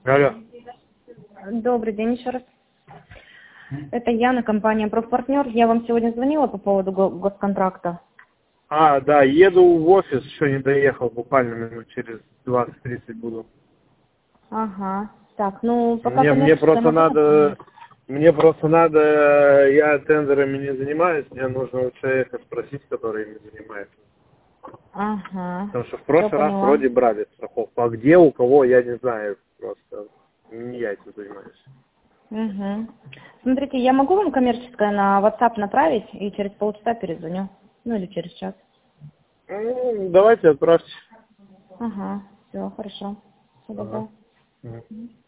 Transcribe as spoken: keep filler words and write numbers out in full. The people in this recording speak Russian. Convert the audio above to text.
Алло. Добрый день еще раз. Это Яна, компания «Профпартнер». Я вам сегодня звонила по поводу го- госконтракта. А, да, еду в офис, еще не доехал, буквально минут через двадцать-тридцать буду. Ага. Так, ну, пока Мне, мне коммерческая просто машина. надо, мне просто надо, я тендерами не занимаюсь, мне нужно у человека спросить, который ими занимается. Ага. Потому что в Все прошлый раз поняла. вроде брали страховку, а где, у кого, я не знаю, просто не я этим занимаюсь. Угу. Смотрите, я могу вам коммерческое на WhatsApp направить и через полчаса перезвоню. Ну, или через час. Ну, давайте отправьте. Ага. Все, хорошо. Всего Ага. доброго. Мгм.